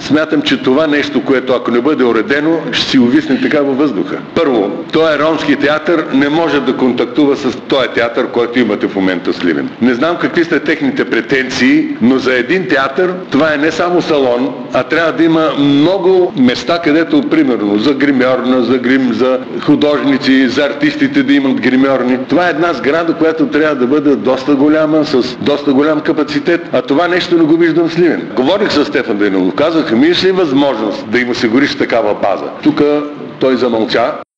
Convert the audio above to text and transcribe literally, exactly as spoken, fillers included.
Смятам, че това нещо, което ако не бъде уредено, ще си увисне така във въздуха. Първо, този ромски театър не може да контактува с този театър, който имате в момента в Сливен. Не знам какви са техните претенции, но за един театър това е не само салон, а трябва да има много места, където, примерно, за гримьорна, за грим, за художници, за артистите да имат гримьорни. Това е една сграда, която трябва да бъде доста голяма, с доста голям капацитет, а това нещо не го виждам в Сливен. Говорих с Стефан Данаилов, казах, имаш ли възможност да им осигуриш такава база? Тук той замълча.